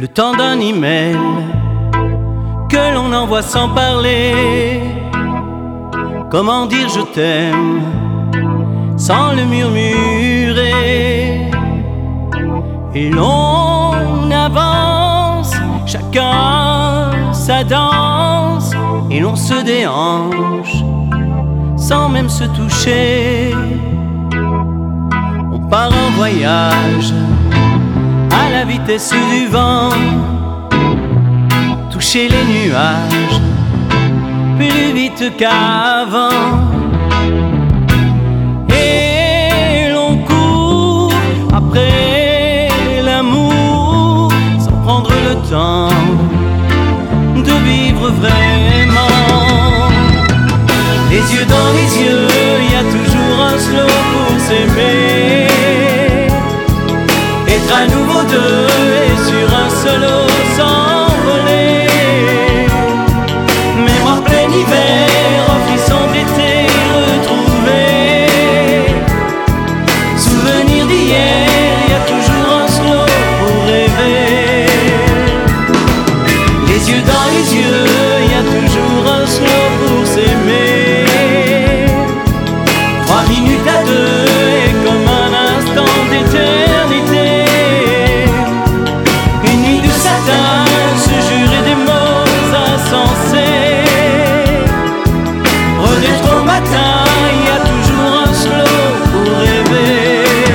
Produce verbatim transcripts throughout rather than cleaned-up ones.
Le temps d'un email que l'on envoie sans parler. Comment dire je t'aime sans le murmurer? Et l'on avance, chacun sa danse, et l'on se déhanche sans même se toucher. On part en voyage à la vitesse du vent, toucher les nuages plus vite qu'avant. Et l'on court après l'amour sans prendre le temps de vivre vraiment. Les yeux dans les yeux, il y a toujours un slow pour s'aimer. Être à nouveau deux et sur un solo s'envoler. Mémoire plein hiver, frisson d'été retrouvé. Souvenir d'hier, il y a toujours un slow pour rêver. Les yeux dans les yeux, il y a toujours un slow pour s'aimer. Trois minutes à deux et comme un instant d'éternité. Une nuit de satin, se jurer des mots insensés. Renaître au matin, il y a toujours un slow pour rêver.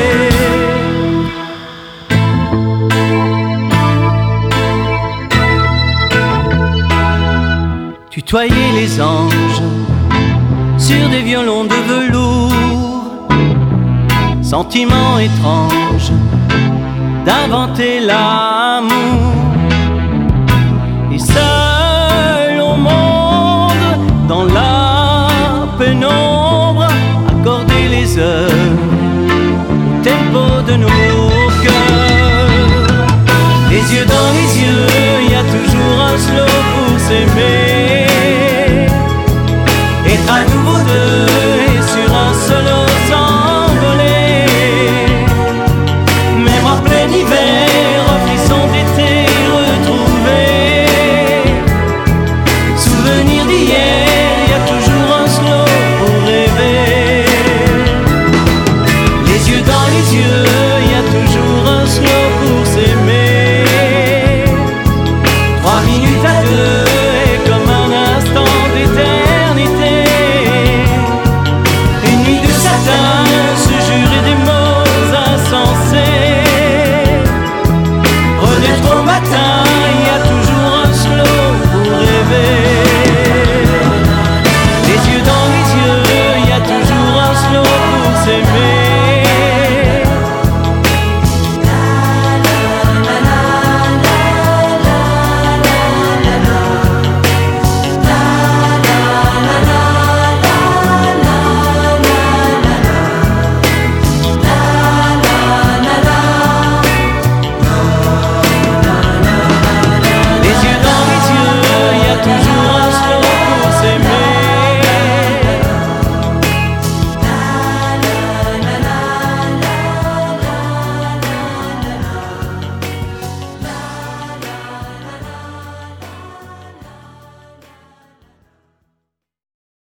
Tutoyer les anges sur des violons de velours. Sentiment étrange d'inventer l'amour. Et seul au monde, dans la pénombre, accorder les heures au tempo de nos cœurs. Les yeux dans les yeux, il y a toujours un slow pour s'aimer.